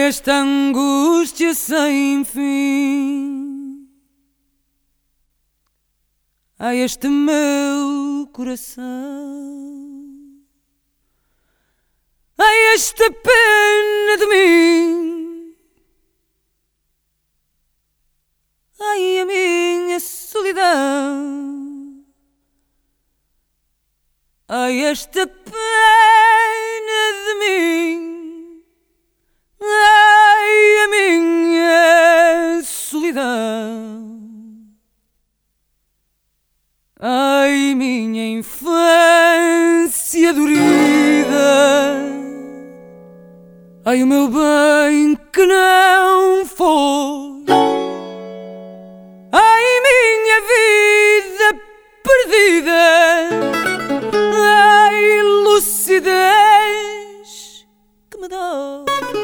esta angústia sem fim, ai, este meu coração, ai, esta pena de mim, ai, a minha solidão, ai, esta pena de mim, ai, a minha solidão, ai, minha infância dorida, ai, o meu bem que não foi, ai, minha vida perdida, ai, lucidez que me dói,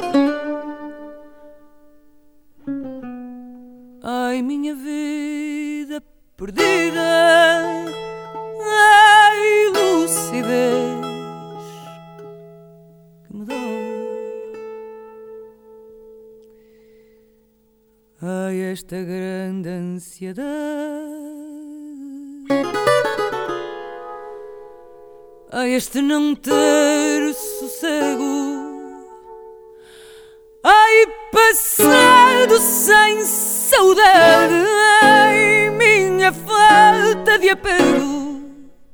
ai, minha vida perdida, ai, lucidez que me dói, ai, esta grande ansiedade, ai, este não ter sossego, ai, passado sem saudade, ai, minha falta de apego,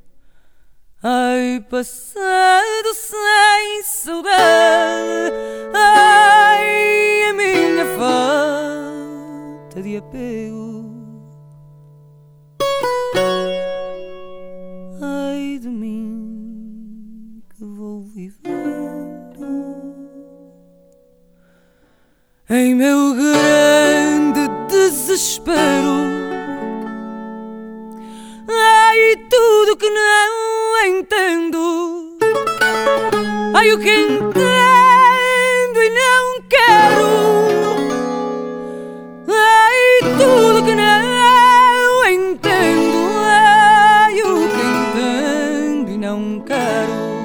ai, passado sem saudade, ai, a minha falta de apego, ai de mim que vou vivendo em meu grande desespero, ai, tudo que não entendo, ai, o que entendo e não quero, ai, tudo que não entendo, ai, o que entendo e não quero.